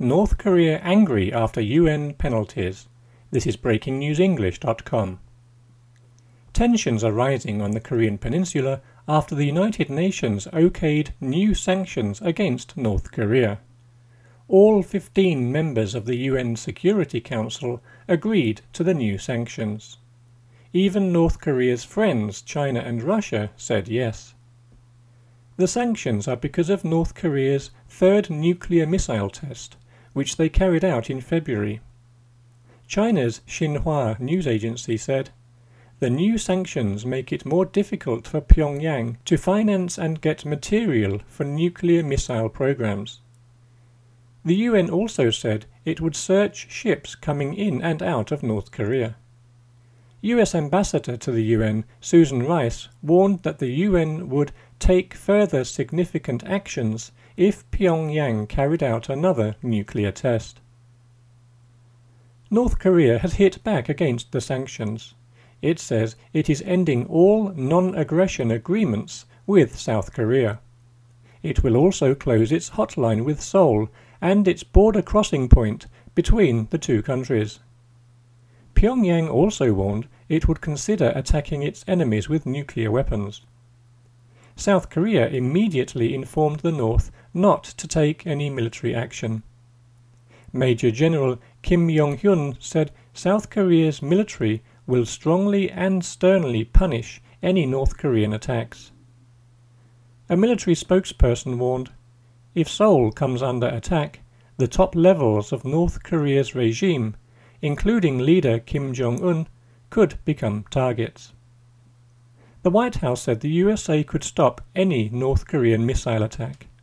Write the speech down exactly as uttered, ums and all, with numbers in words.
North Korea angry after U N penalties. This is breaking news english dot com. Tensions are rising on the Korean peninsula after the United Nations okayed new sanctions against North Korea. All fifteen members of the U N Security Council agreed to the new sanctions. Even North Korea's friends, China and Russia, said yes. The sanctions are because of North Korea's third nuclear missile test, which they carried out in February. China's Xinhua news agency said, "The new sanctions make it more difficult for Pyongyang to finance and get material for nuclear missile programs." The U N also said it would search ships coming in and out of North Korea. U S Ambassador to the U N, Susan Rice, warned that the U N would take further significant actions if Pyongyang carried out another nuclear test. North Korea has hit back against the sanctions. It says it is ending all non-aggression agreements with South Korea. It will also close its hotline with Seoul and its border crossing point between the two countries. Pyongyang also warned it would consider attacking its enemies with nuclear weapons. South Korea immediately informed the North not to take any military action. Major General Kim Yong-hyun said South Korea's military will strongly and sternly punish any North Korean attacks. A military spokesperson warned, "If Seoul comes under attack, the top levels of North Korea's regime, including leader Kim Jong-un, could become targets." The White House said the U S A could stop any North Korean missile attack.